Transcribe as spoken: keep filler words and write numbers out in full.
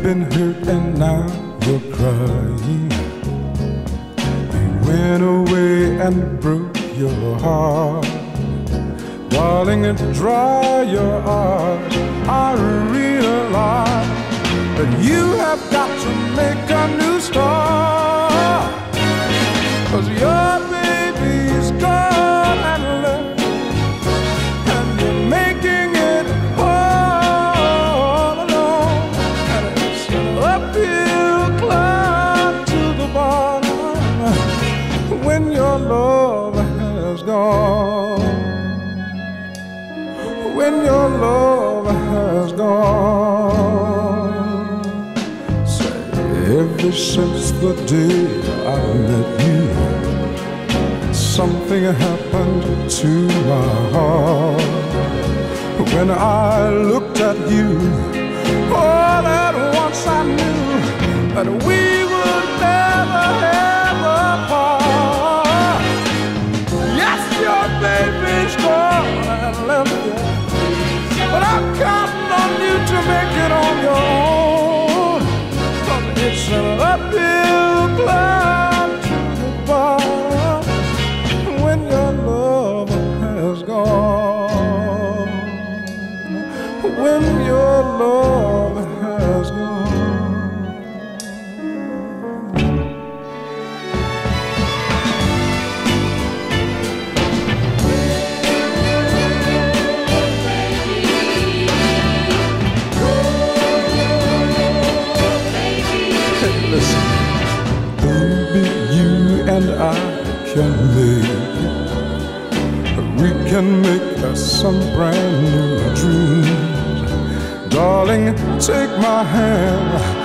been hurt and now you're crying. He went away and broke your heart. Darling, dry your eyes. I realize that you have got to make a new start. 'Cause your baby's gone and left, and you're making it all alone. And it's an uphill climb to the bottom when your love has gone. When your love has gone. Say, ever since the day I met you, something happened to my heart. When I looked at you, all at once I knew that we would never ever part. Yes, your baby's gone and left you, but I'm counting on you to make it on your own. 'Cause it's an uphill climb to the bottom when your love has gone. When your love has gone. Listen, baby, you and I can make it. We can make us some brand new dreams. Darling, take my hand.